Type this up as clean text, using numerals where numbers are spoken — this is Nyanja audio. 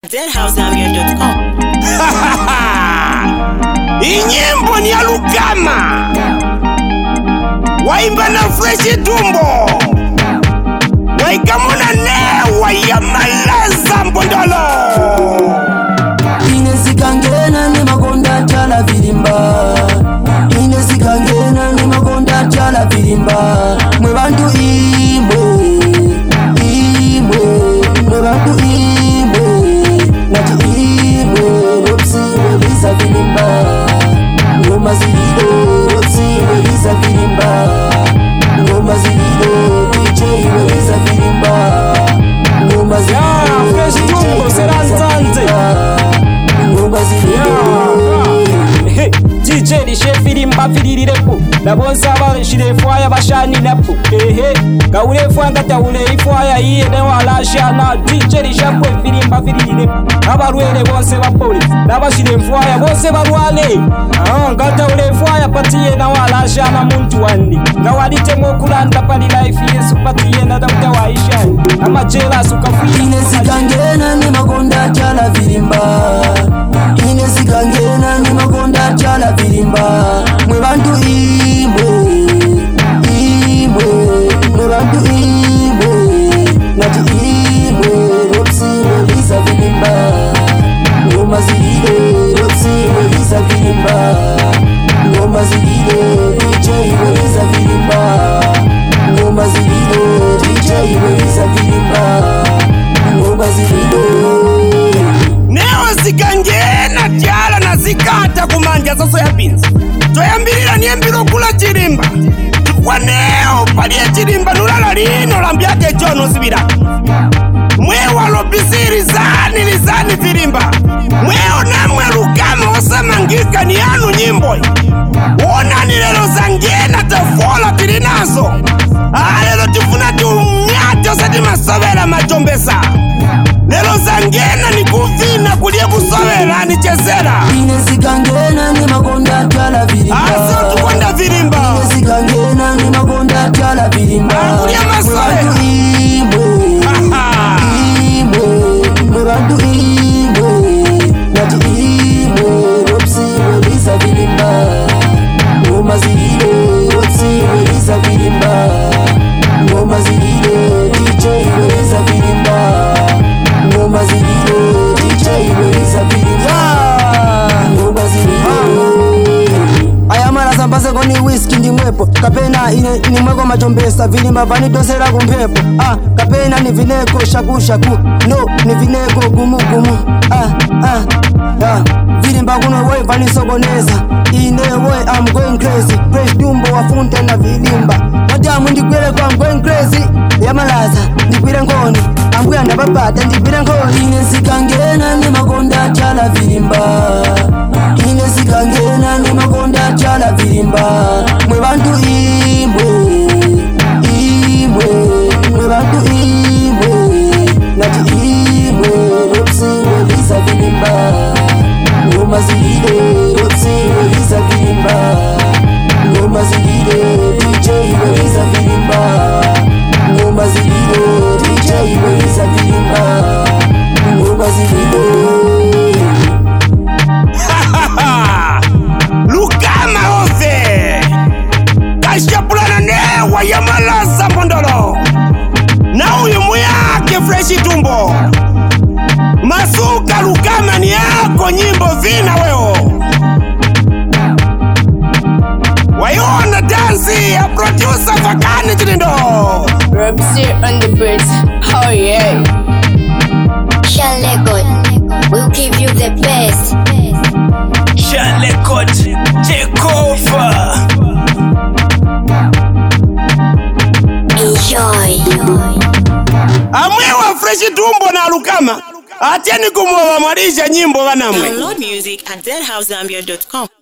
deadhousegambia.com. Inyimbo ni ya Lukama, waimba na Fresh Tumbo, waikamuna newa ya Malaza Mbondolo. Inesikangena ni magonda chala virimba, inesikangena ni magonda chala virimba. Mwe bantu imwe, mwe bantu imwe, nati imwe, lopsi weliza virimba. Ngoma zilido, lopsi weliza virimba. Ngoma zilido, DJ weliza virimba. Ngoma zilido, Fresh Tumbo serantante. DJ lishefirimba filirirepo nabonza abashirefwaya bashanilapo gaurefwa ngataule ifwaya iye newalashana DJ lishapwe firimba filirirepo abarwele bonse bapole nabashirefwaya bonse barwale ngataule ifwaya patiye nawalashana muntu wandi ngawalitemo kulanda pali life yesu patiye nadauta waishani amajela sukafiri. Inesikangena ni magonda chala virimba, inesikangena ni magonda chala virimba. Mwe bantu imwe, mwe bantu imwe, nati imwe, lopsi weliza virimba. Ngoma zilido, lopsi weliza virimba. Ngoma zilido, DJ weliza virimba. Ngoma zilido, DJ weliza virimba. Ngoma zilido. Neo sikangena tiala na zikata kumanja zaso ya pinzi. Toyambirira niembiro kula chirimba. Kwa neo palie chirimba nulala lino lambiake chono sibira. Mwewa lopisiri lizani virimba. Mweo namwe Lukama osamangika ni anu nyimbo. Ona ni lelo zangena tafola tilinazo. Lelo tifuna tiumyato sati masovela machombesa. Lelo zangena ni kuvina kulie kusovela ni chezera. Inesikangena ni magonda chala virimba. Aso tukonda virimba. Inesikangena ni magonda chala virimba. Kulie masovela. Mwe bantu imwe, nati imwe, lopsi weliza virimba. Ngoma zilido, lopsi weliza virimba. Ngoma zilido, DJ weliza virimba. Ngoma zilido, DJ weliza virimba. Ngoma zilido. Ayamala sambase koni whisky ndi mwepo. Kapena ine ni mweko machombesa vilimba vani dosera kumpepo. Kapena ni vineko shaku shaku. No, ni vineko gumu gumu. Vilimba kuno way vani sogoneza. Ine way I'm going crazy. Fresh Tumbo wafunte na vilimba. Madamu ndikwele kwa I'm going crazy. Yamalaza ndikwile ngoni. Ambuya ndababata ndikwile ngoni. Inesikangena ni magonda chala vilimba. Inesikangena ni magonda chala virimba. Mwe bantu imwe, mwe bantu imwe, nati imwe, lopsi weliza virimba. Ngoma zilido, lopsi weliza virimba. Ngoma zilido, DJ weliza virimba. Ngoma zilido, DJ weliza virimba. Ngoma zilido. Lukama ove kashapulana newa ya Malaza Mbondolo na uyu muyake Fresh Tumbo. Masuka Lukama ni yako nyimbo vina weo. Wayona dansi ya producer Fakani Chilindo. Robsir on the birds, oh yeah. Shalegot, we'll give you the best. Shalegot, take over. Enjoy. Amwewa Fresh Tumbo na Lukama. Atieni kumwa mwalisha nyimbo wanamwe. Download music at deadhousegambia.com.